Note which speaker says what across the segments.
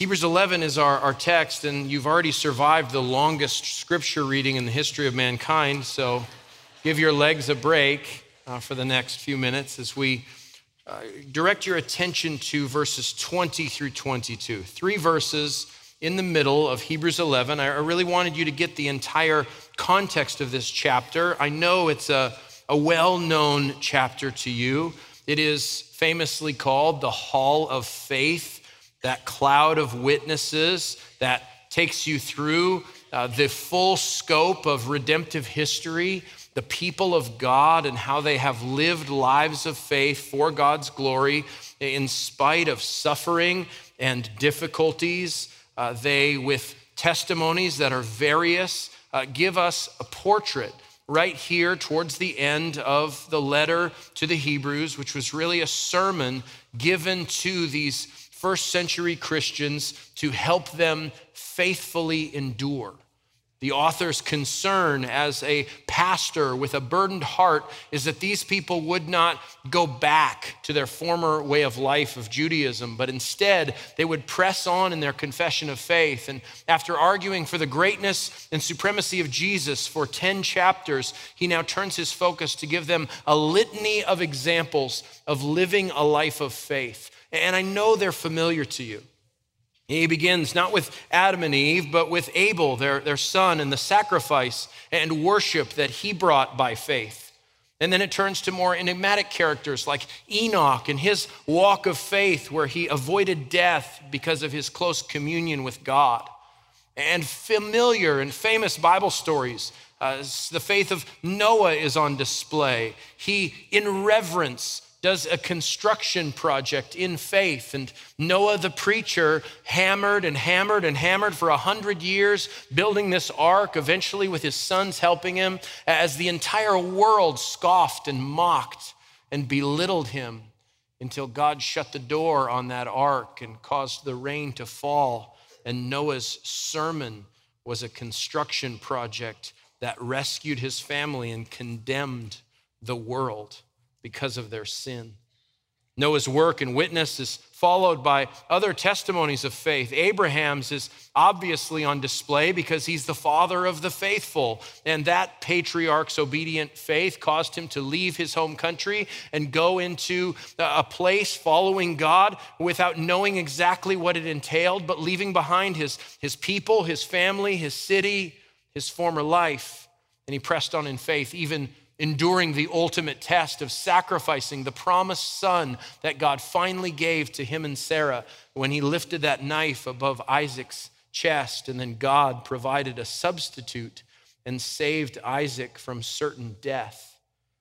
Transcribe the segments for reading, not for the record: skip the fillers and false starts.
Speaker 1: Hebrews 11 is our text, and you've already survived the longest scripture reading in the history of mankind, so give your legs a break for the next few minutes as we direct your attention to verses 20 through 22. 3 verses in the middle of Hebrews 11. I really wanted you to get the entire context of this chapter. I know it's a well-known chapter to you. It is famously called the Hall of Faith, that cloud of witnesses that takes you through the full scope of redemptive history, the people of God and how they have lived lives of faith for God's glory in spite of suffering and difficulties. They, with testimonies that are various, give us a portrait right here towards the end of the letter to the Hebrews, which was really a sermon given to these first century Christians to help them faithfully endure. The author's concern as a pastor with a burdened heart is that these people would not go back to their former way of life of Judaism, but instead they would press on in their confession of faith. And after arguing for the greatness and supremacy of Jesus for 10 chapters, he now turns his focus to give them a litany of examples of living a life of faith. And I know they're familiar to you. He begins not with Adam and Eve, but with Abel, their son, and the sacrifice and worship that he brought by faith. And then it turns to more enigmatic characters like Enoch and his walk of faith, where he avoided death because of his close communion with God. And familiar and famous Bible stories, the faith of Noah is on display. He, in reverence, does a construction project in faith. And Noah the preacher hammered and hammered and hammered for 100 years, building this ark, eventually with his sons helping him, as the entire world scoffed and mocked and belittled him until God shut the door on that ark and caused the rain to fall. And Noah's sermon was a construction project that rescued his family and condemned the world because of their sin. Noah's work and witness is followed by other testimonies of faith. Abraham's is obviously on display because he's the father of the faithful, and that patriarch's obedient faith caused him to leave his home country and go into a place following God without knowing exactly what it entailed, but leaving behind his people, his family, his city, his former life. And he pressed on in faith, even enduring the ultimate test of sacrificing the promised son that God finally gave to him and Sarah when he lifted that knife above Isaac's chest, and then God provided a substitute and saved Isaac from certain death.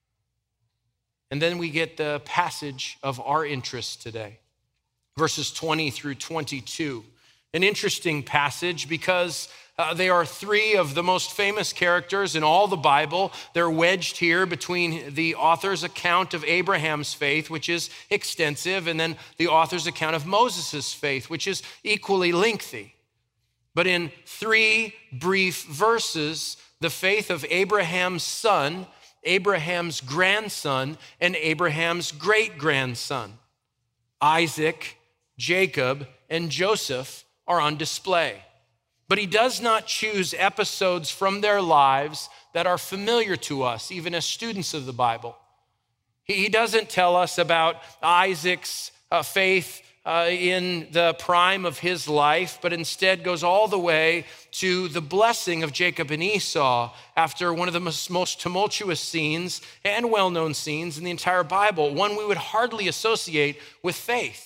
Speaker 1: And then we get the passage of our interest today, verses 20 through 22. An interesting passage because they are 3 of the most famous characters in all the Bible. They're wedged here between the author's account of Abraham's faith, which is extensive, and then the author's account of Moses' faith, which is equally lengthy. But in 3 brief verses, the faith of Abraham's son, Abraham's grandson, and Abraham's great-grandson, Isaac, Jacob, and Joseph, are on display. But he does not choose episodes from their lives that are familiar to us, even as students of the Bible. He doesn't tell us about Isaac's faith in the prime of his life, but instead goes all the way to the blessing of Jacob and Esau after one of the most tumultuous scenes and well-known scenes in the entire Bible, one we would hardly associate with faith.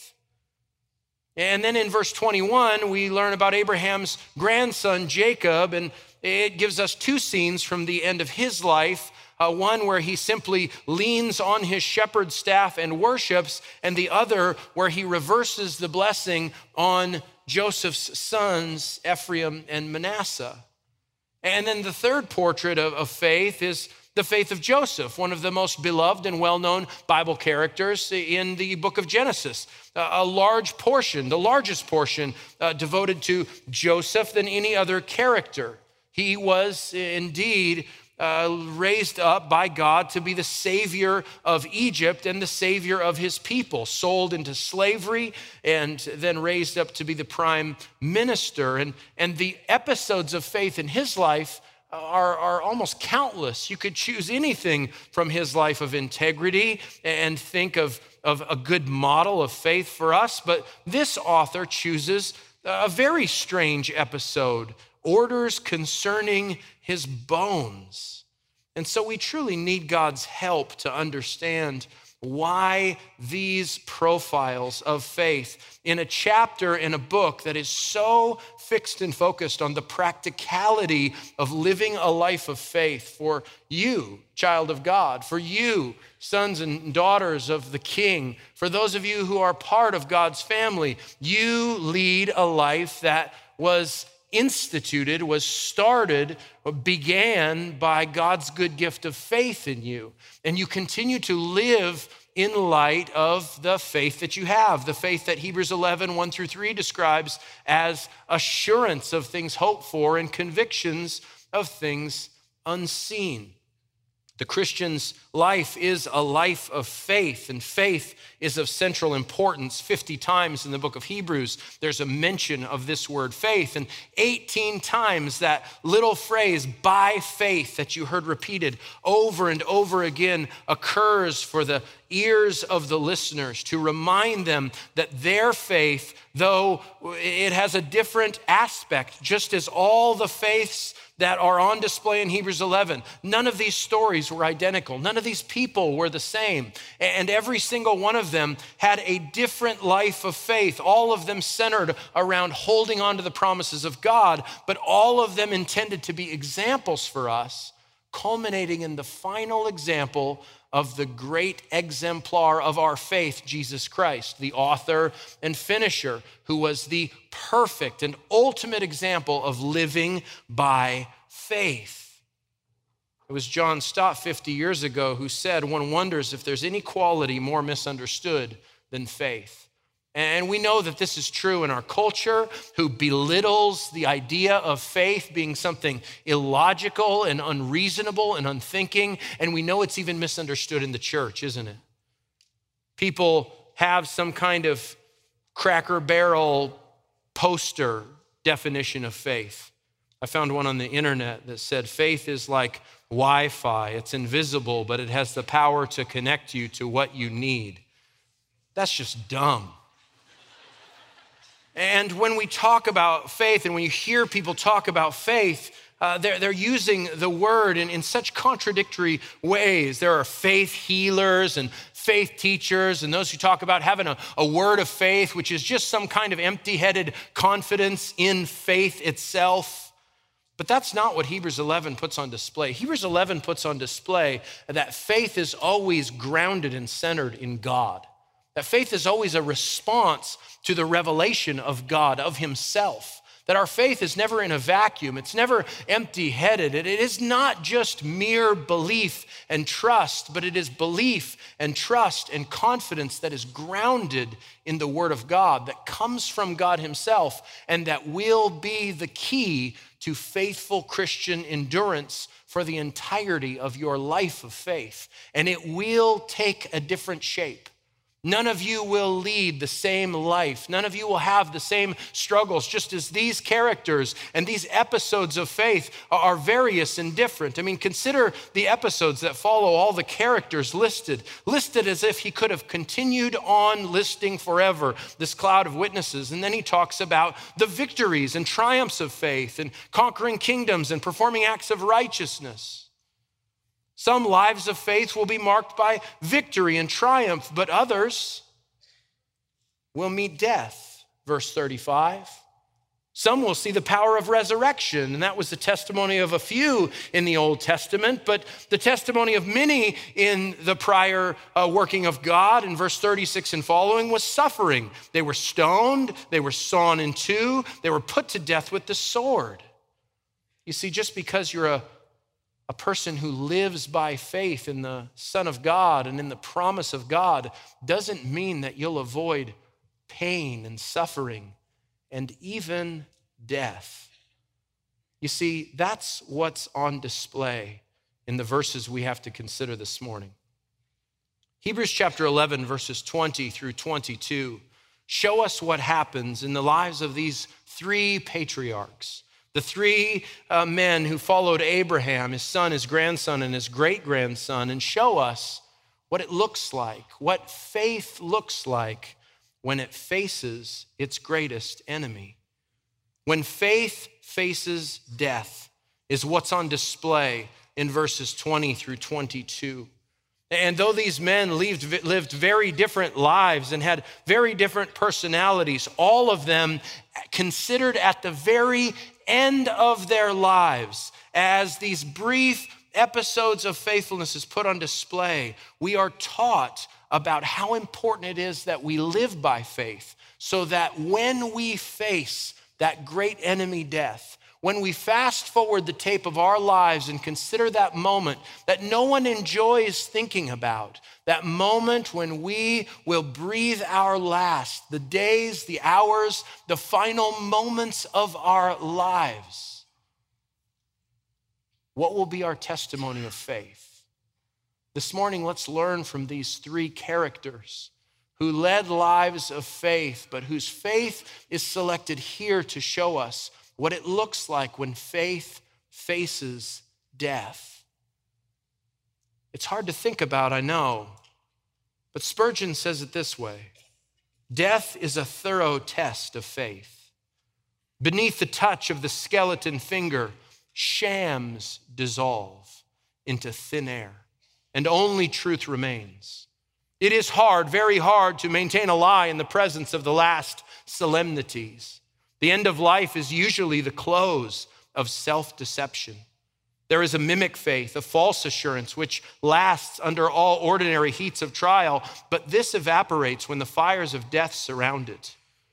Speaker 1: And then in verse 21, we learn about Abraham's grandson, Jacob, and it gives us 2 scenes from the end of his life, one where he simply leans on his shepherd's staff and worships, and the other where he reverses the blessing on Joseph's sons, Ephraim and Manasseh. And then the third portrait of faith is the faith of Joseph, one of the most beloved and well-known Bible characters in the book of Genesis. A large portion, the largest portion devoted to Joseph than any other character. He was indeed raised up by God to be the savior of Egypt and the savior of his people, sold into slavery and then raised up to be the prime minister. And the episodes of faith in his life are almost countless. You could choose anything from his life of integrity and think of a good model of faith for us, but this author chooses a very strange episode, orders concerning his bones. And so we truly need God's help to understand why these profiles of faith in a chapter in a book that is so fixed and focused on the practicality of living a life of faith for you, child of God, for you, sons and daughters of the King, for those of you who are part of God's family. You lead a life that was instituted, was started, began by God's good gift of faith in you. And you continue to live in light of the faith that you have, the faith that Hebrews 11, 1-3 describes as assurance of things hoped for and convictions of things unseen. The Christian's life is a life of faith, and faith is of central importance. 50 times in the book of Hebrews, there's a mention of this word faith, and 18 times that little phrase, by faith, that you heard repeated over and over again occurs for the ears of the listeners to remind them that their faith, though it has a different aspect, just as all the faiths that are on display in Hebrews 11. None of these stories were identical. None of these people were the same. And every single one of them had a different life of faith, all of them centered around holding on to the promises of God, but all of them intended to be examples for us, culminating in the final example of the great exemplar of our faith, Jesus Christ, the author and finisher, who was the perfect and ultimate example of living by faith. It was John Stott 50 years ago who said, one wonders if there's any quality more misunderstood than faith. And we know that this is true in our culture, who belittles the idea of faith being something illogical and unreasonable and unthinking. And we know it's even misunderstood in the church, isn't it? People have some kind of Cracker Barrel poster definition of faith. I found one on the internet that said, faith is like Wi-Fi. It's invisible, but it has the power to connect you to what you need. That's just dumb. And when we talk about faith, and when you hear people talk about faith, they're using the word in such contradictory ways. There are faith healers and faith teachers, and those who talk about having a word of faith, which is just some kind of empty-headed confidence in faith itself. But that's not what Hebrews 11 puts on display. Hebrews 11 puts on display that faith is always grounded and centered in God. That faith is always a response to the revelation of God, of himself. That our faith is never in a vacuum. It's never empty-headed. It is not just mere belief and trust, but it is belief and trust and confidence that is grounded in the word of God, that comes from God himself, and that will be the key to faithful Christian endurance for the entirety of your life of faith. And it will take a different shape. None of you will lead the same life. None of you will have the same struggles, just as these characters and these episodes of faith are various and different. I mean, consider the episodes that follow all the characters listed as if he could have continued on listing forever, this cloud of witnesses. And then he talks about the victories and triumphs of faith and conquering kingdoms and performing acts of righteousness. Some lives of faith will be marked by victory and triumph, but others will meet death. Verse 35. Some will see the power of resurrection, and that was the testimony of a few in the Old Testament, but the testimony of many in the prior working of God in verse 36 and following was suffering. They were stoned, they were sawn in two, they were put to death with the sword. You see, just because you're a person who lives by faith in the Son of God and in the promise of God doesn't mean that you'll avoid pain and suffering and even death. You see, that's what's on display in the verses we have to consider this morning. Hebrews chapter 11, verses 20 through 22 show us what happens in the lives of these three patriarchs, the three men who followed Abraham, his son, his grandson, and his great-grandson, and show us what it looks like, what faith looks like when it faces its greatest enemy. When faith faces death is what's on display in verses 20 through 22. And though these men lived very different lives and had very different personalities, all of them considered at the very end of their lives, as these brief episodes of faithfulness is put on display, we are taught about how important it is that we live by faith, so that when we face that great enemy death, when we fast forward the tape of our lives and consider that moment that no one enjoys thinking about, that moment when we will breathe our last, the days, the hours, the final moments of our lives, what will be our testimony of faith? This morning, let's learn from these three characters who led lives of faith, but whose faith is selected here to show us what it looks like when faith faces death. It's hard to think about, I know, but Spurgeon says it this way: death is a thorough test of faith. Beneath the touch of the skeleton finger, shams dissolve into thin air, and only truth remains. It is hard, very hard, to maintain a lie in the presence of the last solemnities. The end of life is usually the close of self-deception. There is a mimic faith, a false assurance, which lasts under all ordinary heats of trial, but this evaporates when the fires of death surround it.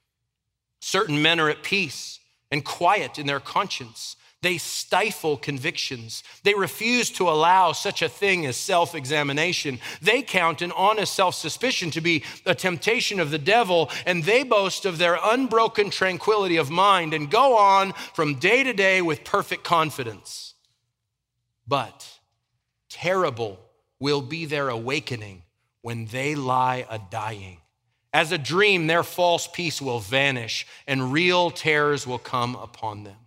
Speaker 1: Certain men are at peace and quiet in their conscience. They stifle convictions. They refuse to allow such a thing as self-examination. They count an honest self-suspicion to be a temptation of the devil, and they boast of their unbroken tranquility of mind and go on from day to day with perfect confidence. But terrible will be their awakening when they lie a-dying. As a dream, their false peace will vanish and real terrors will come upon them.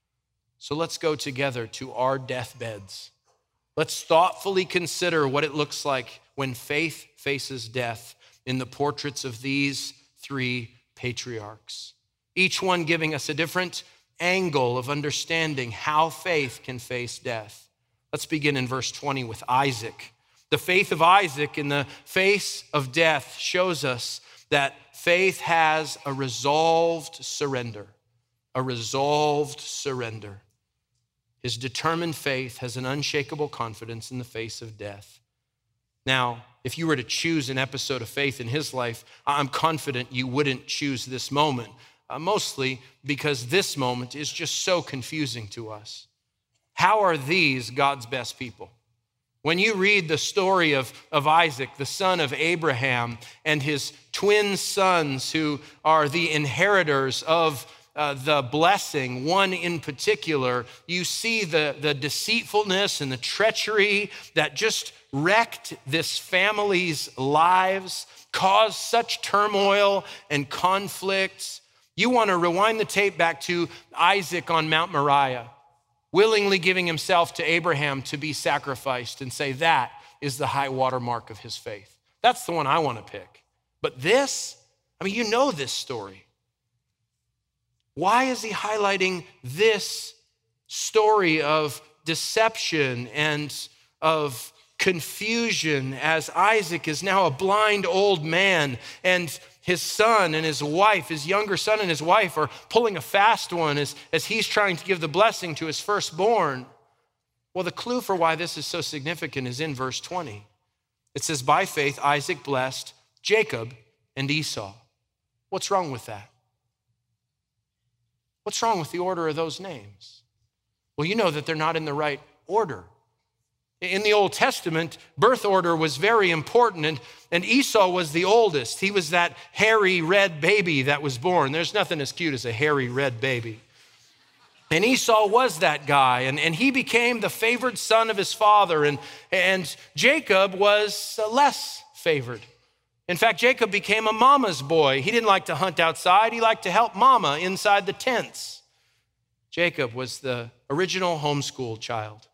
Speaker 1: So let's go together to our deathbeds. Let's thoughtfully consider what it looks like when faith faces death in the portraits of these three patriarchs, each one giving us a different angle of understanding how faith can face death. Let's begin in verse 20 with Isaac. The faith of Isaac in the face of death shows us that faith has a resolved surrender, a resolved surrender. His determined faith has an unshakable confidence in the face of death. Now, if you were to choose an episode of faith in his life, I'm confident you wouldn't choose this moment, mostly because this moment is just so confusing to us. How are these God's best people? When you read the story of Isaac, the son of Abraham, and his twin sons who are the inheritors of the blessing, one in particular, you see the deceitfulness and the treachery that just wrecked this family's lives, caused such turmoil and conflicts. You want to rewind the tape back to Isaac on Mount Moriah, willingly giving himself to Abraham to be sacrificed, and say that is the high watermark of his faith. That's the one I want to pick. But this, you know this story. Why is he highlighting this story of deception and of confusion as Isaac is now a blind old man and his son and his wife, his younger son and his wife are pulling a fast one as he's trying to give the blessing to his firstborn? Well, the clue for why this is so significant is in verse 20. It says, by faith, Isaac blessed Jacob and Esau. What's wrong with that? What's wrong with the order of those names? Well, you know that they're not in the right order. In the Old Testament, birth order was very important, and Esau was the oldest. He was that hairy red baby that was born. There's nothing as cute as a hairy red baby. And Esau was that guy, and he became the favored son of his father, and Jacob was less favored. In fact, Jacob became a mama's boy. He didn't like to hunt outside. He liked to help mama inside the tents. Jacob was the original homeschool child.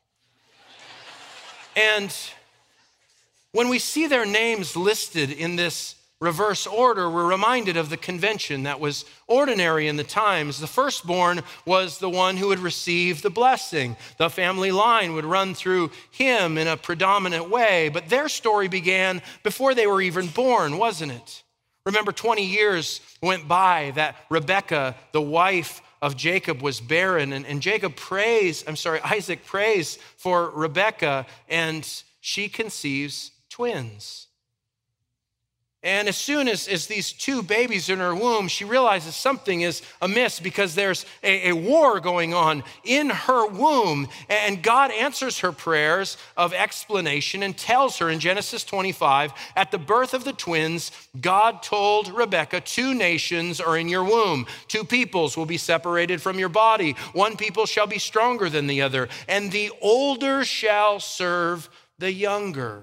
Speaker 1: And when we see their names listed in this reverse order, we're reminded of the convention that was ordinary in the times. The firstborn was the one who would receive the blessing. The family line would run through him in a predominant way, but their story began before they were even born, wasn't it? Remember, 20 years went by that Rebekah, the wife of Jacob, was barren, and Isaac prays for Rebekah, and she conceives twins. And as soon as these two babies are in her womb, she realizes something is amiss because there's a war going on in her womb. And God answers her prayers of explanation and tells her in Genesis 25, at the birth of the twins, God told Rebekah, 2 nations are in your womb. 2 peoples will be separated from your body. 1 people shall be stronger than the other, and the older shall serve the younger.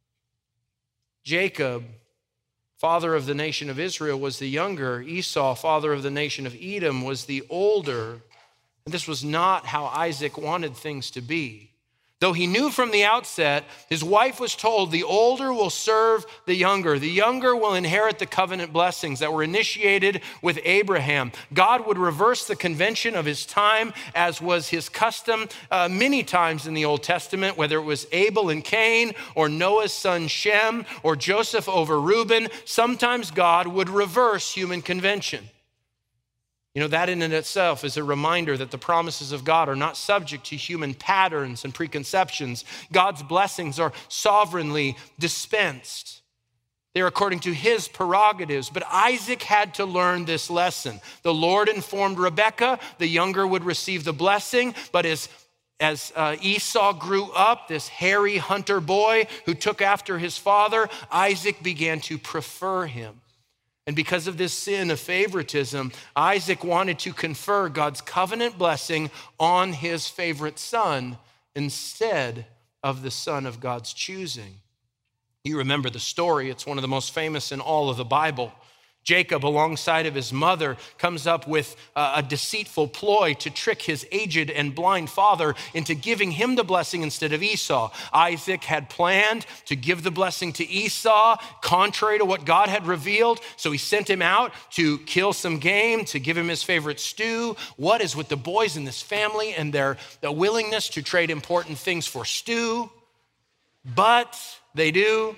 Speaker 1: Jacob, father of the nation of Israel, was the younger. Esau, father of the nation of Edom, was the older. And this was not how Isaac wanted things to be. Though he knew from the outset, his wife was told the older will serve the younger. The younger will inherit the covenant blessings that were initiated with Abraham. God would reverse the convention of his time, as was his custom many times in the Old Testament, whether it was Abel and Cain, or Noah's son Shem, or Joseph over Reuben. Sometimes God would reverse human convention. You know, that in and itself is a reminder that the promises of God are not subject to human patterns and preconceptions. God's blessings are sovereignly dispensed. They're according to his prerogatives. But Isaac had to learn this lesson. The Lord informed Rebekah the younger would receive the blessing, but as Esau grew up, this hairy hunter boy who took after his father, Isaac began to prefer him. And because of this sin of favoritism, Isaac wanted to confer God's covenant blessing on his favorite son instead of the son of God's choosing. You remember the story. It's one of the most famous in all of the Bible. Jacob, alongside of his mother, comes up with a deceitful ploy to trick his aged and blind father into giving him the blessing instead of Esau. Isaac had planned to give the blessing to Esau, contrary to what God had revealed. So he sent him out to kill some game, to give him his favorite stew. What is with the boys in this family and their willingness to trade important things for stew? But they do.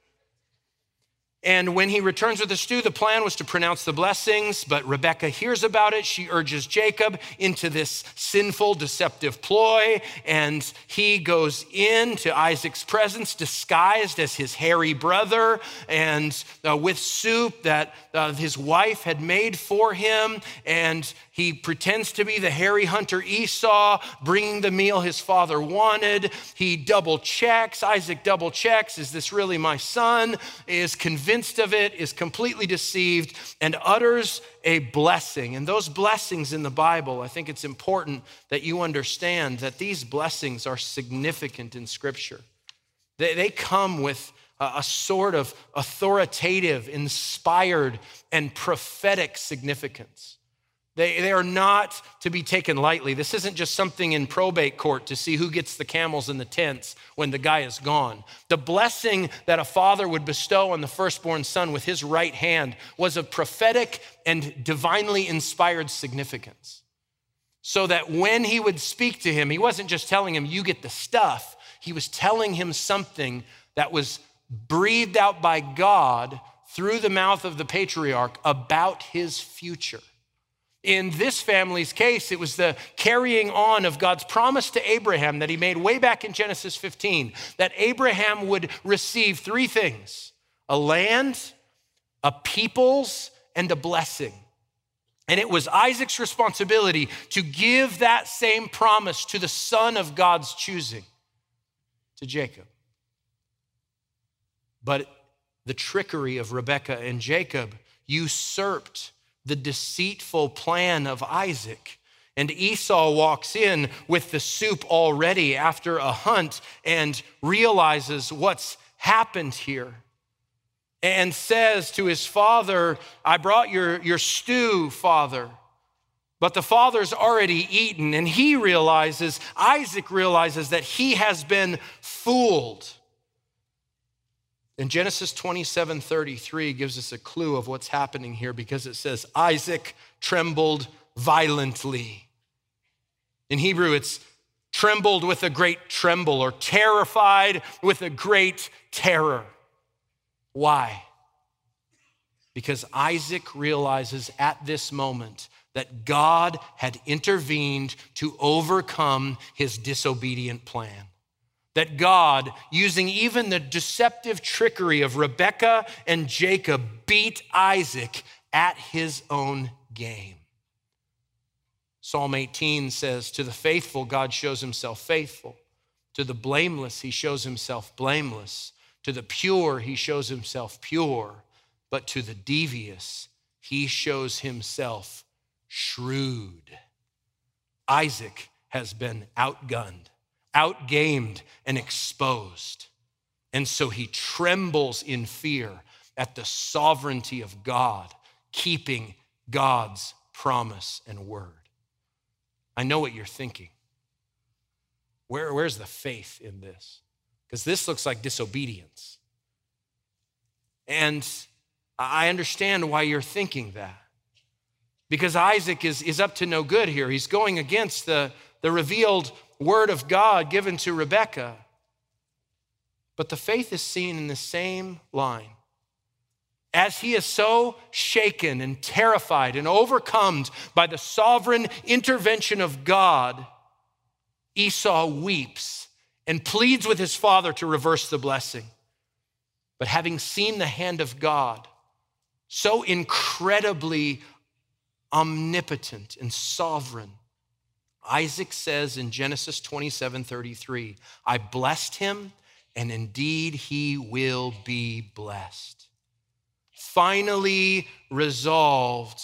Speaker 1: And when he returns with the stew, the plan was to pronounce the blessings, but Rebekah hears about it. She urges Jacob into this sinful, deceptive ploy, and he goes into Isaac's presence disguised as his hairy brother and with soup that his wife had made for him, and he pretends to be the hairy hunter Esau, bringing the meal his father wanted. He double checks, Isaac double checks, is this really my son? Is convinced of it, is completely deceived, and utters a blessing. And those blessings in the Bible, I think it's important that you understand that these blessings are significant in Scripture. They come with a sort of authoritative, inspired, and prophetic significance. They are not to be taken lightly. This isn't just something in probate court to see who gets the camels in the tents when the guy is gone. The blessing that a father would bestow on the firstborn son with his right hand was of prophetic and divinely inspired significance. So that when he would speak to him, he wasn't just telling him, you get the stuff. He was telling him something that was breathed out by God through the mouth of the patriarch about his future. In this family's case, it was the carrying on of God's promise to Abraham that he made way back in Genesis 15, that Abraham would receive 3 things: a land, a peoples, and a blessing. And it was Isaac's responsibility to give that same promise to the son of God's choosing, to Jacob. But the trickery of Rebekah and Jacob usurped the deceitful plan of Isaac. And Esau walks in with the soup already after a hunt and realizes what's happened here and says to his father, I brought your stew, father. But the father's already eaten, and Isaac realizes that he has been fooled. And Genesis 27:33 gives us a clue of what's happening here, because it says, Isaac trembled violently. In Hebrew, it's trembled with a great tremble, or terrified with a great terror. Why? Because Isaac realizes at this moment that God had intervened to overcome his disobedient plan. That God, using even the deceptive trickery of Rebekah and Jacob, beat Isaac at his own game. Psalm 18 says, to the faithful, God shows himself faithful. To the blameless, he shows himself blameless. To the pure, he shows himself pure. But to the devious, he shows himself shrewd. Isaac has been outgunned, outgamed, and exposed. And so he trembles in fear at the sovereignty of God, keeping God's promise and word. I know what you're thinking. Where's the faith in this? Because this looks like disobedience. And I understand why you're thinking that. Because Isaac is up to no good here. He's going against the revealed word of God given to Rebekah. But the faith is seen in the same line. As he is so shaken and terrified and overcome by the sovereign intervention of God, Esau weeps and pleads with his father to reverse the blessing. But having seen the hand of God, so incredibly omnipotent and sovereign, Isaac says in Genesis 27:33, I blessed him, and indeed he will be blessed. Finally resolved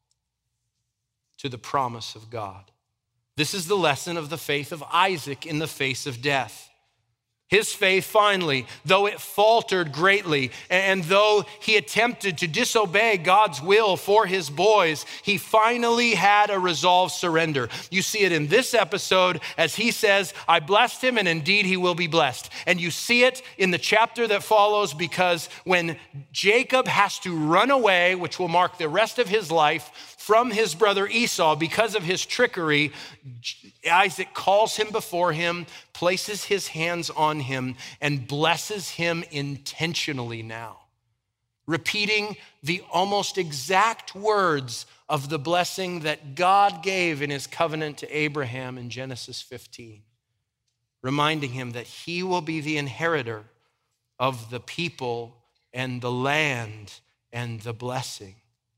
Speaker 1: to the promise of God. This is the lesson of the faith of Isaac in the face of death. His faith finally, though it faltered greatly, and though he attempted to disobey God's will for his boys, he finally had a resolved surrender. You see it in this episode as he says, I blessed him and indeed he will be blessed. And you see it in the chapter that follows, because when Jacob has to run away, which will mark the rest of his life, from his brother Esau because of his trickery, Isaac calls him before him, places his hands on him, and blesses him intentionally now, repeating the almost exact words of the blessing that God gave in his covenant to Abraham in Genesis 15, reminding him that he will be the inheritor of the people and the land and the blessing.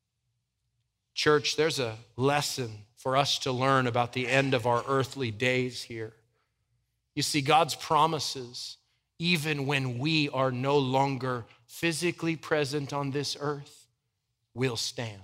Speaker 1: Church, there's a lesson for us to learn about the end of our earthly days here. You see, God's promises, even when we are no longer physically present on this earth, will stand.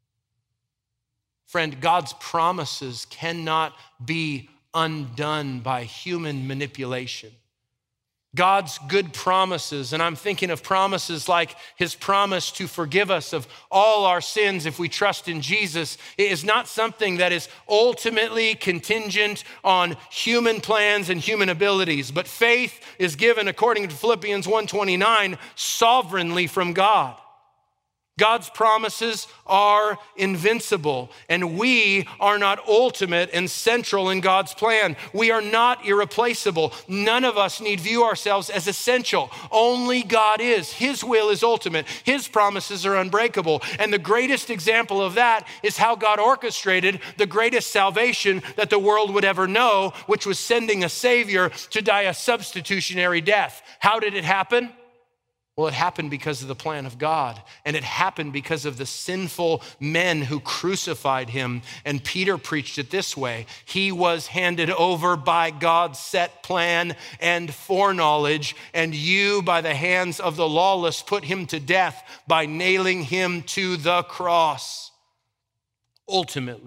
Speaker 1: Friend, God's promises cannot be undone by human manipulation. God's good promises, and I'm thinking of promises like his promise to forgive us of all our sins if we trust in Jesus, it is not something that is ultimately contingent on human plans and human abilities, but faith is given, according to Philippians 1:29, sovereignly from God. God's promises are invincible, and we are not ultimate and central in God's plan. We are not irreplaceable. None of us need view ourselves as essential. Only God is. His will is ultimate. His promises are unbreakable. And the greatest example of that is how God orchestrated the greatest salvation that the world would ever know, which was sending a Savior to die a substitutionary death. How did it happen? Well, it happened because of the plan of God, and it happened because of the sinful men who crucified him. And Peter preached it this way: he was handed over by God's set plan and foreknowledge, and you, by the hands of the lawless, put him to death by nailing him to the cross. Ultimately,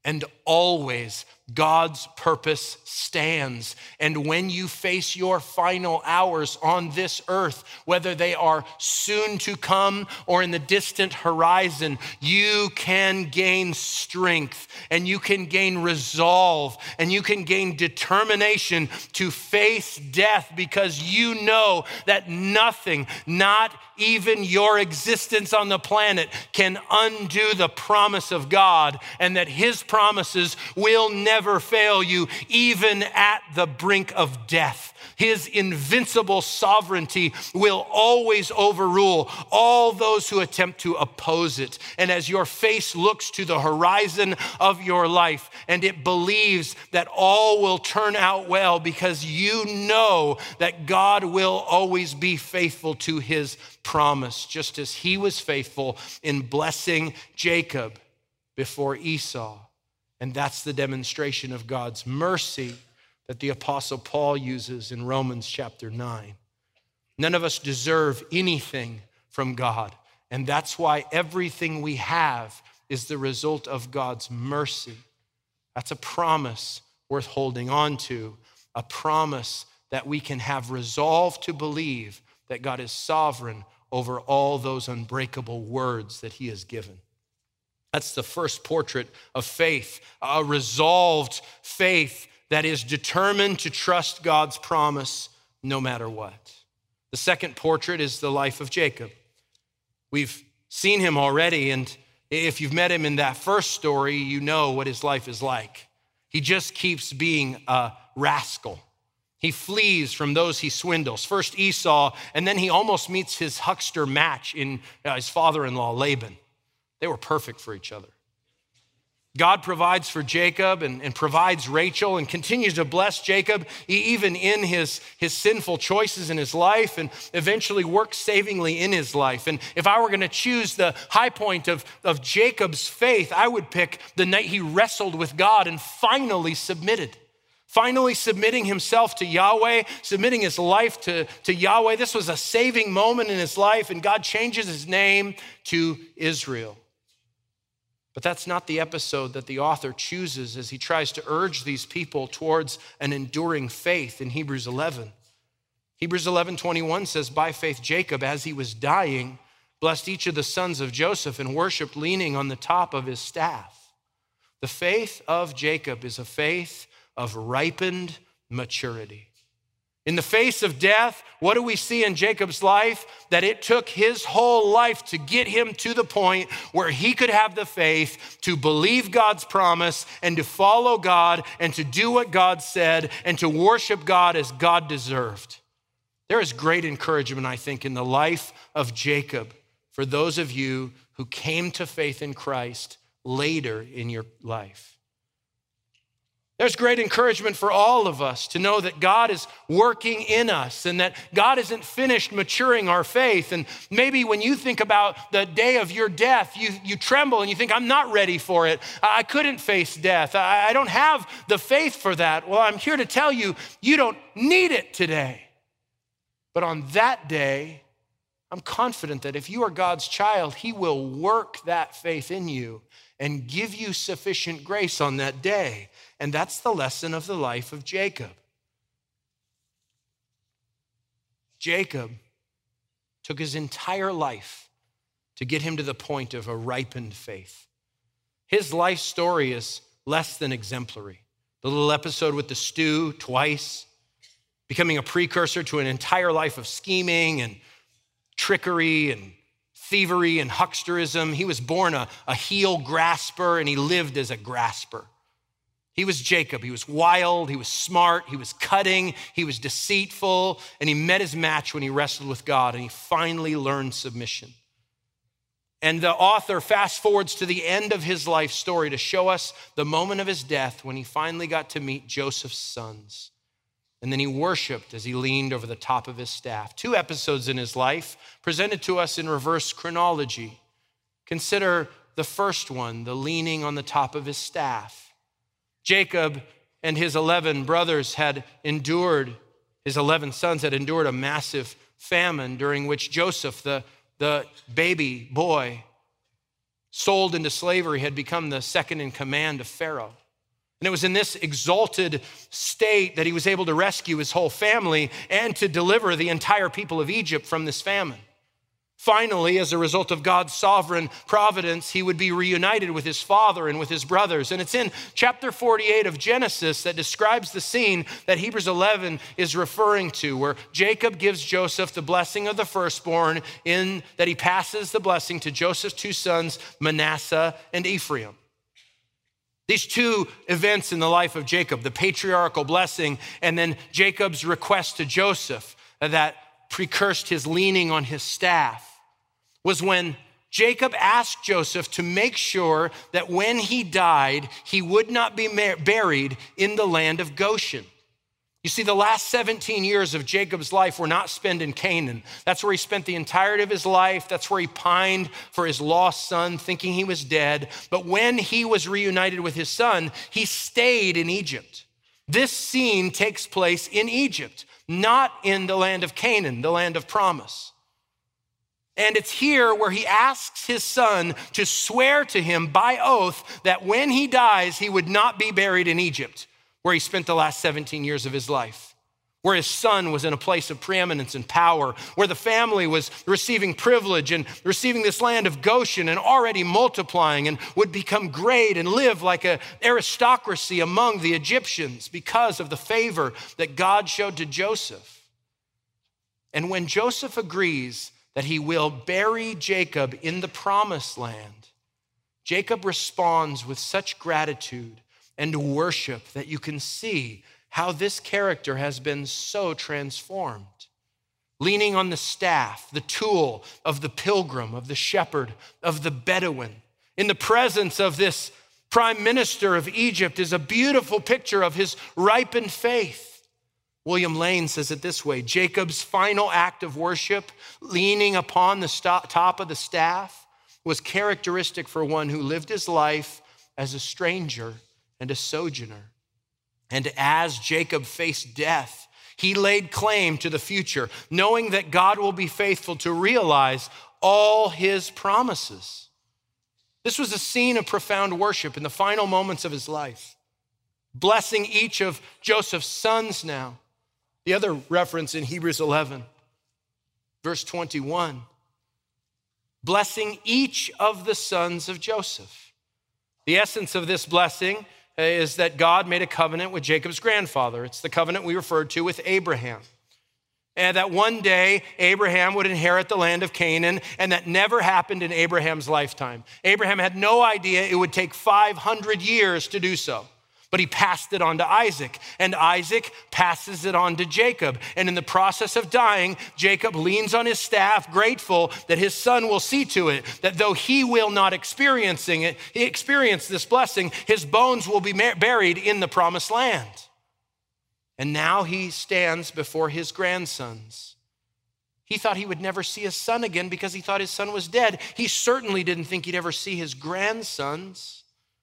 Speaker 1: And always God's purpose stands. And when you face your final hours on this earth, whether they are soon to come or in the distant horizon, you can gain strength and you can gain resolve and you can gain determination to face death, because you know that nothing, not even your existence on the planet, can undo the promise of God, and that his promises will never fail you, even at the brink of death. His invincible sovereignty will always overrule all those who attempt to oppose it. And as your face looks to the horizon of your life and it believes that all will turn out well, because you know that God will always be faithful to his promise, just as he was faithful in blessing Jacob before Esau. And that's the demonstration of God's mercy that the Apostle Paul uses in Romans chapter 9. None of us deserve anything from God, and that's why everything we have is the result of God's mercy. That's a promise worth holding on to, a promise that we can have resolve to believe that God is sovereign over all those unbreakable words that he has given. That's the first portrait of faith, a resolved faith that is determined to trust God's promise no matter what. The second portrait is the life of Jacob. We've seen him already, and if you've met him in that first story, you know what his life is like. He just keeps being a rascal. He flees from those he swindles. First Esau, and then he almost meets his huckster match in his father-in-law, Laban. They were perfect for each other. God provides for Jacob and provides Rachel and continues to bless Jacob even in his sinful choices in his life, and eventually works savingly in his life. And if I were going to choose the high point of Jacob's faith, I would pick the night he wrestled with God and finally submitted. Finally submitting himself to Yahweh, submitting his life to Yahweh. This was a saving moment in his life, and God changes his name to Israel. But that's not the episode that the author chooses as he tries to urge these people towards an enduring faith in Hebrews 11. Hebrews 11:21 says, by faith Jacob, as he was dying, blessed each of the sons of Joseph and worshiped leaning on the top of his staff. The faith of Jacob is a faith of ripened maturity. In the face of death, what do we see in Jacob's life? That it took his whole life to get him to the point where he could have the faith to believe God's promise and to follow God and to do what God said and to worship God as God deserved. There is great encouragement, I think, in the life of Jacob for those of you who came to faith in Christ later in your life. There's great encouragement for all of us to know that God is working in us and that God isn't finished maturing our faith. And maybe when you think about the day of your death, you tremble and you think, I'm not ready for it. I couldn't face death. I don't have the faith for that. Well, I'm here to tell you, you don't need it today. But on that day, I'm confident that if you are God's child, he will work that faith in you and give you sufficient grace on that day. And that's the lesson of the life of Jacob. Jacob took his entire life to get him to the point of a ripened faith. His life story is less than exemplary. The little episode with the stew twice, becoming a precursor to an entire life of scheming and trickery and thievery and hucksterism. He was born a heel grasper, and he lived as a grasper. He was Jacob. He was wild, he was smart, he was cutting, he was deceitful, and he met his match when he wrestled with God, and he finally learned submission. And the author fast forwards to the end of his life story to show us the moment of his death when he finally got to meet Joseph's sons. And then he worshiped as he leaned over the top of his staff. 2 episodes in his life presented to us in reverse chronology. Consider the first one, the leaning on the top of his staff. Jacob and his 11 brothers had endured, his 11 sons had endured a massive famine during which Joseph, the baby boy, sold into slavery, had become the second in command of Pharaoh. And it was in this exalted state that he was able to rescue his whole family and to deliver the entire people of Egypt from this famine. Finally, as a result of God's sovereign providence, he would be reunited with his father and with his brothers. And it's in chapter 48 of Genesis that describes the scene that Hebrews 11 is referring to, where Jacob gives Joseph the blessing of the firstborn, in that he passes the blessing to Joseph's two sons, Manasseh and Ephraim. These two events in the life of Jacob, the patriarchal blessing and then Jacob's request to Joseph that precursed his leaning on his staff, was when Jacob asked Joseph to make sure that when he died, he would not be buried in the land of Goshen. You see, the last 17 years of Jacob's life were not spent in Canaan. That's where he spent the entirety of his life. That's where he pined for his lost son, thinking he was dead. But when he was reunited with his son, he stayed in Egypt. This scene takes place in Egypt, not in the land of Canaan, the land of promise. And it's here where he asks his son to swear to him by oath that when he dies, he would not be buried in Egypt, where he spent the last 17 years of his life, where his son was in a place of preeminence and power, where the family was receiving privilege and receiving this land of Goshen and already multiplying and would become great and live like an aristocracy among the Egyptians because of the favor that God showed to Joseph. And when Joseph agrees that he will bury Jacob in the promised land, Jacob responds with such gratitude and worship that you can see how this character has been so transformed. Leaning on the staff, the tool of the pilgrim, of the shepherd, of the Bedouin, in the presence of this prime minister of Egypt, is a beautiful picture of his ripened faith. William Lane says it this way: Jacob's final act of worship, leaning upon the top of the staff, was characteristic for one who lived his life as a stranger and a sojourner. And as Jacob faced death, he laid claim to the future, knowing that God will be faithful to realize all his promises. This was a scene of profound worship in the final moments of his life, blessing each of Joseph's sons now. The other reference in Hebrews 11, verse 21, blessing each of the sons of Joseph. The essence of this blessing is that God made a covenant with Jacob's grandfather. It's the covenant we referred to with Abraham. And that one day Abraham would inherit the land of Canaan, and that never happened in Abraham's lifetime. Abraham had no idea it would take 500 years to do so. But he passed it on to Isaac, and Isaac passes it on to Jacob. And in the process of dying, Jacob leans on his staff, grateful that his son will see to it, that though he will not experience this blessing, his bones will be buried in the promised land. And now he stands before his grandsons. He thought he would never see his son again because he thought his son was dead. He certainly didn't think he'd ever see his grandsons.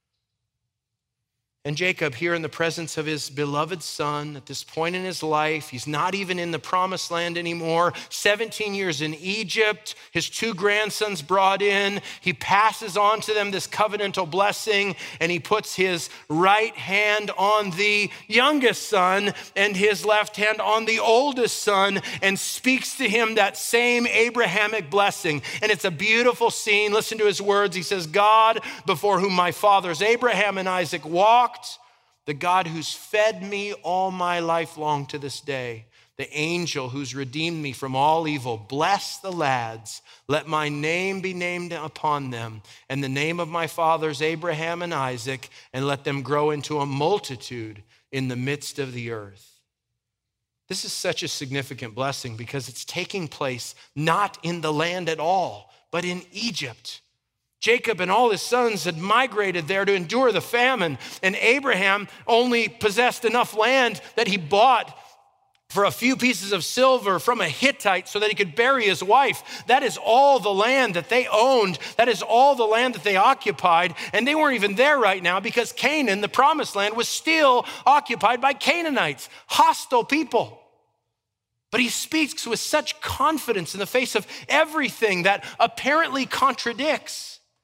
Speaker 1: And Jacob, here in the presence of his beloved son, at this point in his life, he's not even in the promised land anymore. 17 years in Egypt, his two grandsons brought in. He passes on to them this covenantal blessing, and he puts his right hand on the youngest son and his left hand on the oldest son, and speaks to him that same Abrahamic blessing. And it's a beautiful scene. Listen to his words. He says, God, before whom my fathers Abraham and Isaac walked, the God who's fed me all my life long to this day, the angel who's redeemed me from all evil, bless the lads, let my name be named upon them, and the name of my fathers Abraham and Isaac, and let them grow into a multitude in the midst of the earth. This is such a significant blessing because it's taking place not in the land at all, but in Egypt. Jacob and all his sons had migrated there to endure the famine, and Abraham only possessed enough land that he bought for a few pieces of silver from a Hittite so that he could bury his wife. That is all the land that they owned. That is all the land that they occupied, and they weren't even there right now because Canaan, the promised land, was still occupied by Canaanites, hostile people. But he speaks with such confidence in the face of everything that apparently contradicts.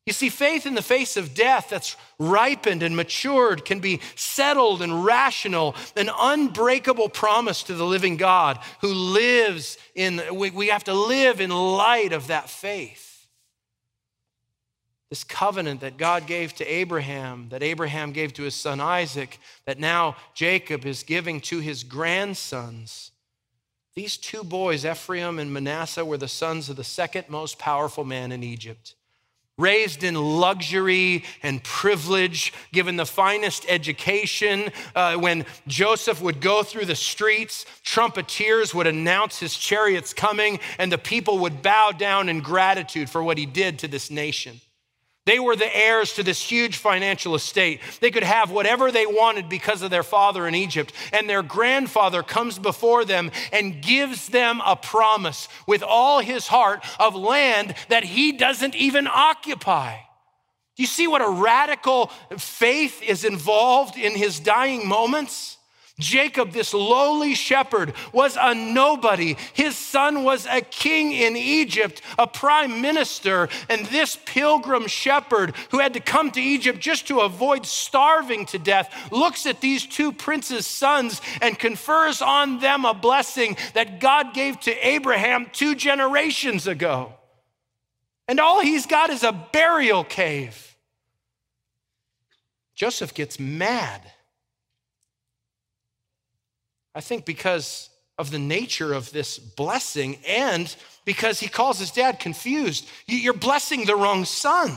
Speaker 1: You see, faith in the face of death that's ripened and matured can be settled and rational, an unbreakable promise to the living God who lives we have to live in light of that faith. This covenant that God gave to Abraham, that Abraham gave to his son Isaac, that now Jacob is giving to his grandsons. These two boys, Ephraim and Manasseh, were the sons of the second most powerful man in Egypt. Raised in luxury and privilege, given the finest education. When Joseph would go through the streets, trumpeters would announce his chariots coming, and the people would bow down in gratitude for what he did to this nation. They were the heirs to this huge financial estate. They could have whatever they wanted because of their father in Egypt. And their grandfather comes before them and gives them a promise with all his heart of land that he doesn't even occupy. Do you see what a radical faith is involved in his dying moments? Jacob, this lowly shepherd, was a nobody. His son was a king in Egypt, a prime minister, and this pilgrim shepherd who had to come to Egypt just to avoid starving to death looks at these two princes' sons and confers on them a blessing that God gave to Abraham 2 generations ago. And all he's got is a burial cave. Joseph gets mad. I think because of the nature of this blessing and because he calls his dad confused. You're blessing the wrong son.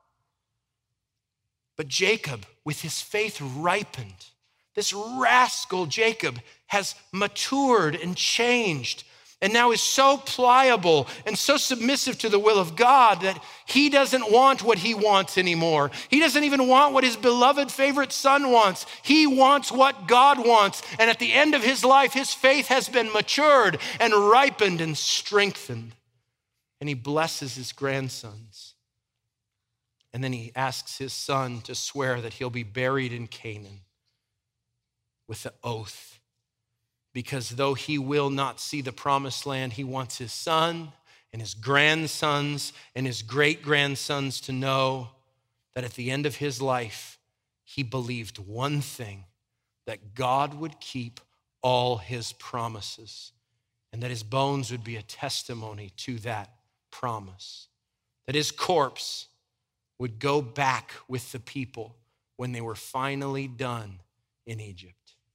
Speaker 1: But Jacob, with his faith ripened, this rascal Jacob has matured and changed and now is so pliable and so submissive to the will of God that he doesn't want what he wants anymore. He doesn't even want what his beloved favorite son wants. He wants what God wants. And at the end of his life, his faith has been matured and ripened and strengthened. And he blesses his grandsons. And then he asks his son to swear that he'll be buried in Canaan with the oath. Because though he will not see the promised land, he wants his son and his grandsons and his great-grandsons to know that at the end of his life, he believed one thing, that God would keep all his promises and that his bones would be a testimony to that promise, that his corpse would go back with the people when they were finally done in Egypt.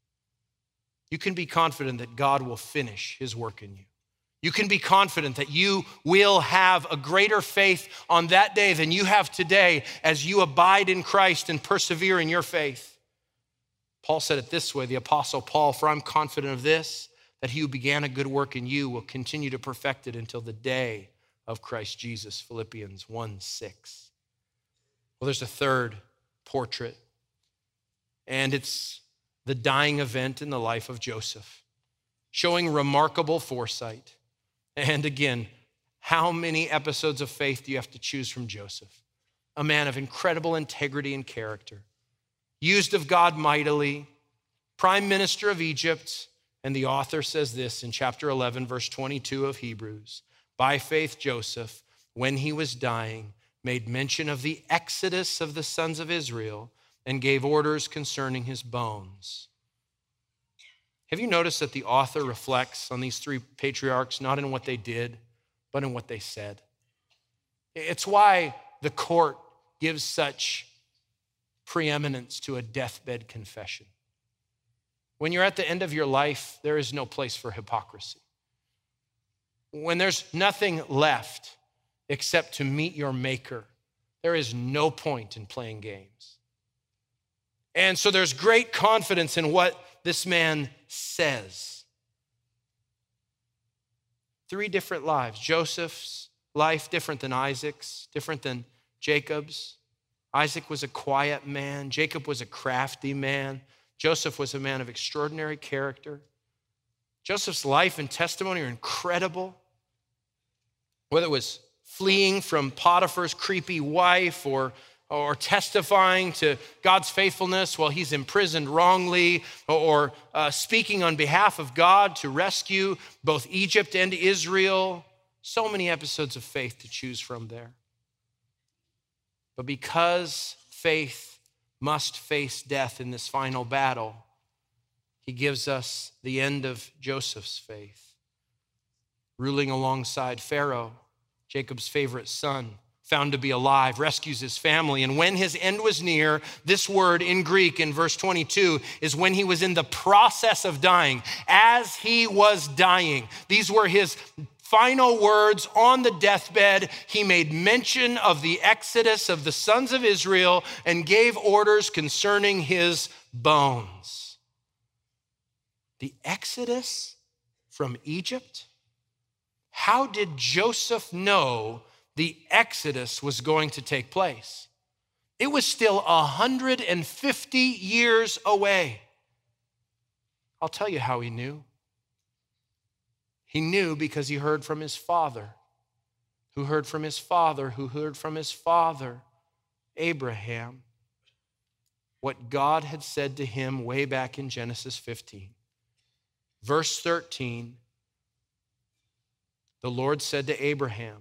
Speaker 1: You can be confident that God will finish his work in you. You can be confident that you will have a greater faith on that day than you have today as you abide in Christ and persevere in your faith. Paul said it this way, the Apostle Paul, "For I'm confident of this, that he who began a good work in you will continue to perfect it until the day of Christ Jesus." Philippians 1:6. Well, there's a third portrait, and it's the dying event in the life of Joseph, showing remarkable foresight. And again, how many episodes of faith do you have to choose from Joseph? A man of incredible integrity and character, used of God mightily, prime minister of Egypt. And the author says this in chapter 11, verse 22 of Hebrews, "By faith, Joseph, when he was dying, made mention of the exodus of the sons of Israel and gave orders concerning his bones." Have you noticed that the author reflects on these 3 patriarchs, not in what they did, but in what they said? It's why the court gives such preeminence to a deathbed confession. When you're at the end of your life, there is no place for hypocrisy. When there's nothing left except to meet your maker, there is no point in playing games. And so there's great confidence in what this man says. 3 different lives. Joseph's life different than Isaac's, different than Jacob's. Isaac was a quiet man. Jacob was a crafty man. Joseph was a man of extraordinary character. Joseph's life and testimony are incredible. Whether it was fleeing from Potiphar's creepy wife or testifying to God's faithfulness while he's imprisoned wrongly, or speaking on behalf of God to rescue both Egypt and Israel. So many episodes of faith to choose from there. But because faith must face death in this final battle, he gives us the end of Joseph's faith. Ruling alongside Pharaoh, Jacob's favorite son, found to be alive, rescues his family. And when his end was near, this word in Greek in verse 22 is when he was in the process of dying, as he was dying. These were his final words on the deathbed. He made mention of the exodus of the sons of Israel and gave orders concerning his bones. The exodus from Egypt? How did Joseph know the exodus was going to take place? It was still 150 years away. I'll tell you how he knew. He knew because he heard from his father, who heard from his father, who heard from his father, Abraham, what God had said to him way back in Genesis 15. Verse 13, the Lord said to Abraham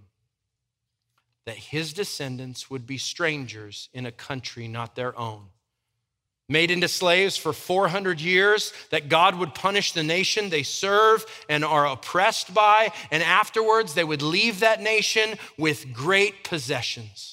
Speaker 1: that his descendants would be strangers in a country not their own, made into slaves for 400 years, that God would punish the nation they serve and are oppressed by, and afterwards they would leave that nation with great possessions.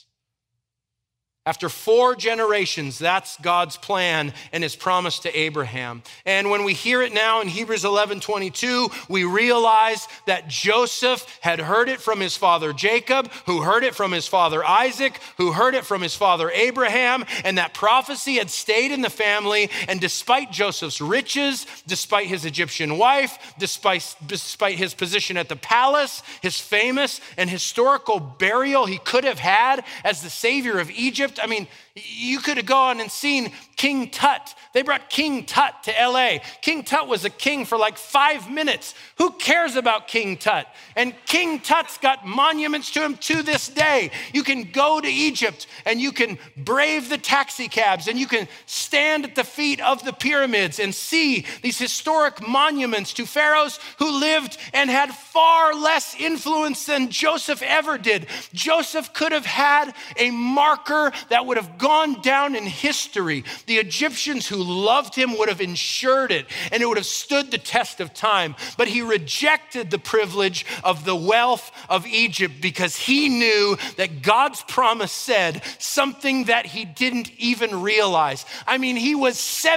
Speaker 1: After 4 generations, that's God's plan and his promise to Abraham. And when we hear it now in Hebrews 11:22, we realize that Joseph had heard it from his father Jacob, who heard it from his father Isaac, who heard it from his father Abraham, and that prophecy had stayed in the family. And despite Joseph's riches, despite his Egyptian wife, despite his position at the palace, his famous and historical burial he could have had as the savior of Egypt, I mean, you could have gone and seen King Tut. They brought King Tut to LA. King Tut was a king for like 5 minutes. Who cares about King Tut? And King Tut's got monuments to him to this day. You can go to Egypt and you can brave the taxi cabs and you can stand at the feet of the pyramids and see these historic monuments to pharaohs who lived and had far less influence than Joseph ever did. Joseph could have had a marker that would have gone down in history. The Egyptians who loved him would have ensured it, and it would have stood the test of time. But he rejected the privilege of the wealth of Egypt because he knew that God's promise said something that he didn't even realize. I mean, he was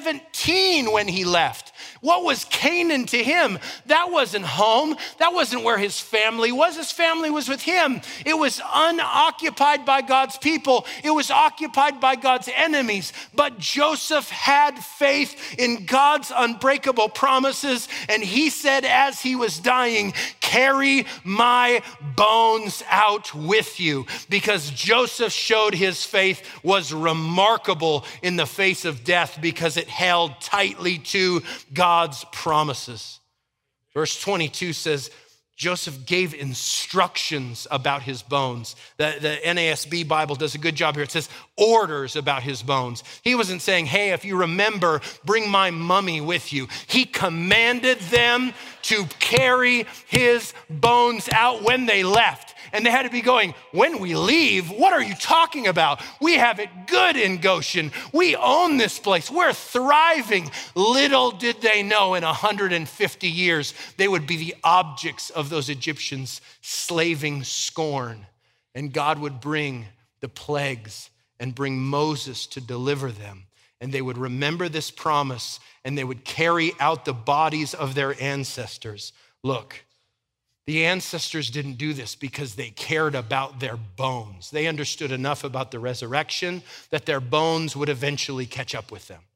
Speaker 1: 17 when he left. What was Canaan to him? That wasn't home. That wasn't where his family was. His family was with him. It was unoccupied by God's people. It was occupied by God's enemies. But Joseph had faith in God's unbreakable promises, and he said as he was dying, "Carry my bones out with you," because Joseph showed his faith was remarkable in the face of death because it held tightly to God's promises. Verse 22 says, Joseph gave instructions about his bones. The NASB Bible does a good job here. It says orders about his bones. He wasn't saying, hey, if you remember, bring my mummy with you. He commanded them to carry his bones out when they left. And they had to be going, when we leave, what are you talking about? We have it good in Goshen. We own this place. We're thriving. Little did they know in 150 years, they would be the objects of those Egyptians' slaving scorn. And God would bring the plagues and bring Moses to deliver them. And they would remember this promise and they would carry out the bodies of their ancestors. Look, the ancestors didn't do this because they cared about their bones. They understood enough about the resurrection that their bones would eventually catch up with them.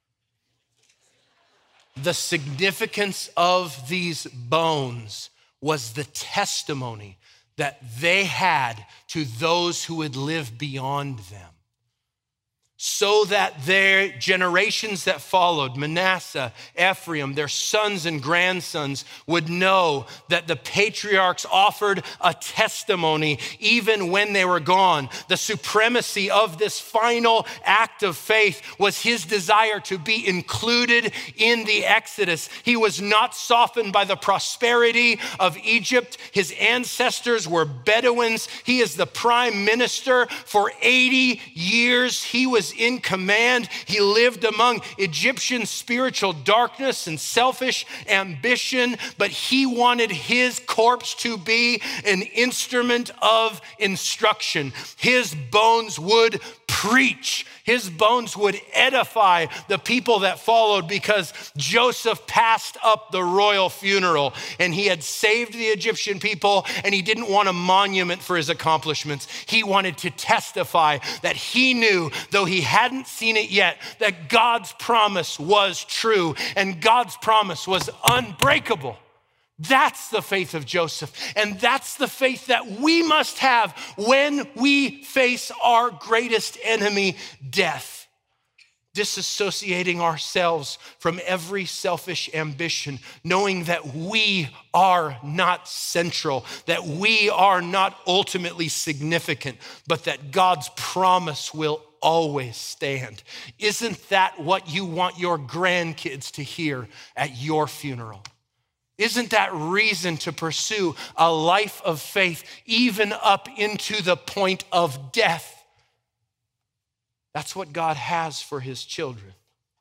Speaker 1: The significance of these bones was the testimony that they had to those who would live beyond them. so that their generations that followed, Manasseh, Ephraim, their sons and grandsons, would know that the patriarchs offered a testimony even when they were gone. The supremacy of this final act of faith was his desire to be included in the Exodus. He was not softened by the prosperity of Egypt. His ancestors were Bedouins. He is the prime minister. For 80 years, he was in command. He lived among Egyptian spiritual darkness and selfish ambition, but he wanted his corpse to be an instrument of instruction. His bones would preach. His bones would edify the people that followed, because Joseph passed up the royal funeral and he had saved the Egyptian people, and he didn't want a monument for his accomplishments. He wanted to testify that he knew, though he hadn't seen it yet, that God's promise was true and God's promise was unbreakable. That's the faith of Joseph. And that's the faith that we must have when we face our greatest enemy, death. Disassociating ourselves from every selfish ambition, knowing that we are not central, that we are not ultimately significant, but that God's promise will always stand. Isn't that what you want your grandkids to hear at your funeral? Isn't that reason to pursue a life of faith even up into the point of death? That's what God has for his children.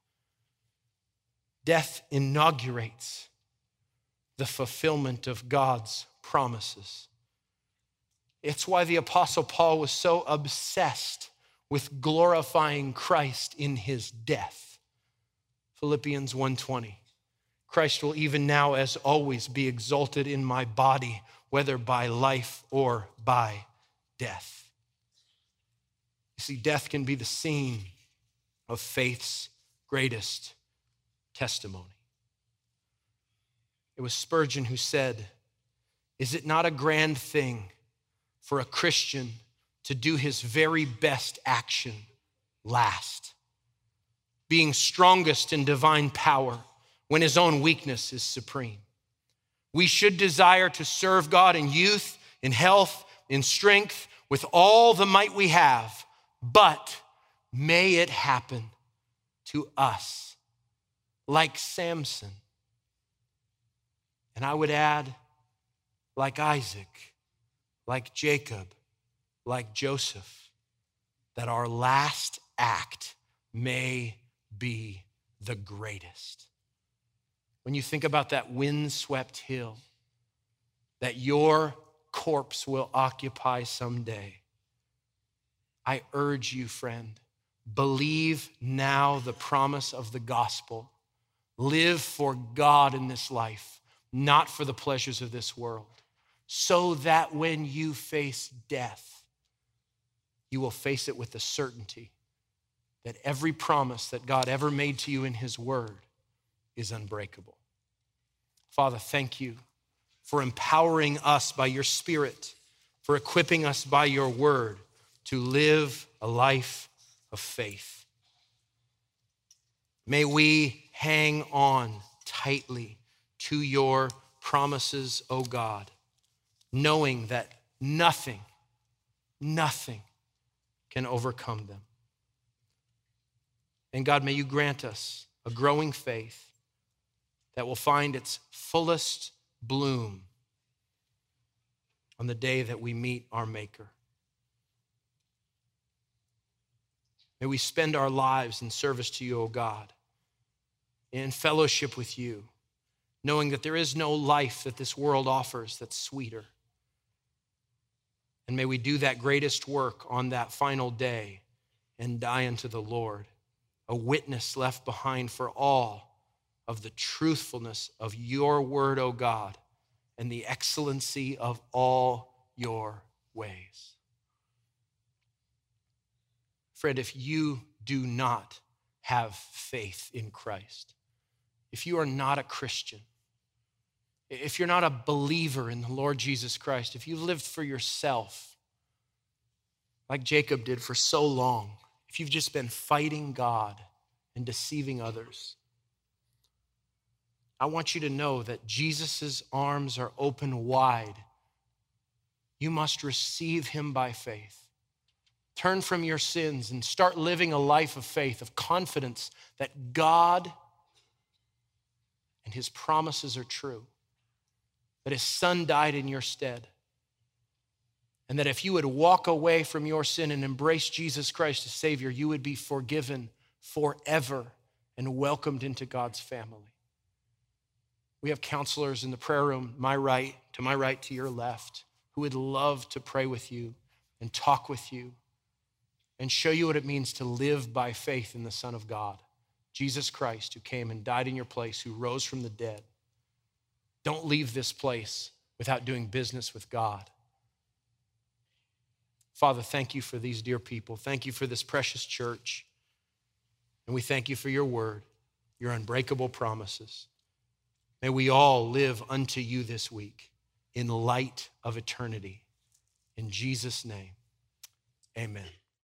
Speaker 1: Death inaugurates the fulfillment of God's promises. It's why the Apostle Paul was so obsessed with glorifying Christ in his death. Philippians 1:20. Christ will even now, as always, be exalted in my body, whether by life or by death. You see, death can be the scene of faith's greatest testimony. It was Spurgeon who said, "Is it not a grand thing for a Christian to do his very best action last, being strongest in divine power, when his own weakness is supreme? We should desire to serve God in youth, in health, in strength, with all the might we have, but may it happen to us like Samson." And I would add, like Isaac, like Jacob, like Joseph, that our last act may be the greatest. When you think about that windswept hill that your corpse will occupy someday, I urge you, friend, believe now the promise of the gospel. Live for God in this life, not for the pleasures of this world, so that when you face death, you will face it with the certainty that every promise that God ever made to you in his word is unbreakable. Father, thank you for empowering us by your Spirit, for equipping us by your word to live a life of faith. May we hang on tightly to your promises, O God, knowing that nothing can overcome them. And God, may you grant us a growing faith that will find its fullest bloom on the day that we meet our Maker. May we spend our lives in service to you, O God, in fellowship with you, knowing that there is no life that this world offers that's sweeter. And may we do that greatest work on that final day and die unto the Lord, a witness left behind for all of the truthfulness of your word, O God, and the excellency of all your ways. Friend, if you do not have faith in Christ, if you are not a Christian, if you're not a believer in the Lord Jesus Christ, if you lived for yourself, like Jacob did for so long, if you've just been fighting God and deceiving others, I want you to know that Jesus' arms are open wide. You must receive him by faith. Turn from your sins and start living a life of faith, of confidence that God and his promises are true, that his son died in your stead, and that if you would walk away from your sin and embrace Jesus Christ as Savior, you would be forgiven forever and welcomed into God's family. We have counselors in the prayer room, my right to your left, who would love to pray with you and talk with you and show you what it means to live by faith in the Son of God, Jesus Christ, who came and died in your place, who rose from the dead. Don't leave this place without doing business with God. Father, thank you for these dear people. Thank you for this precious church. And we thank you for your word, your unbreakable promises. May we all live unto you this week in light of eternity. In Jesus' name, amen.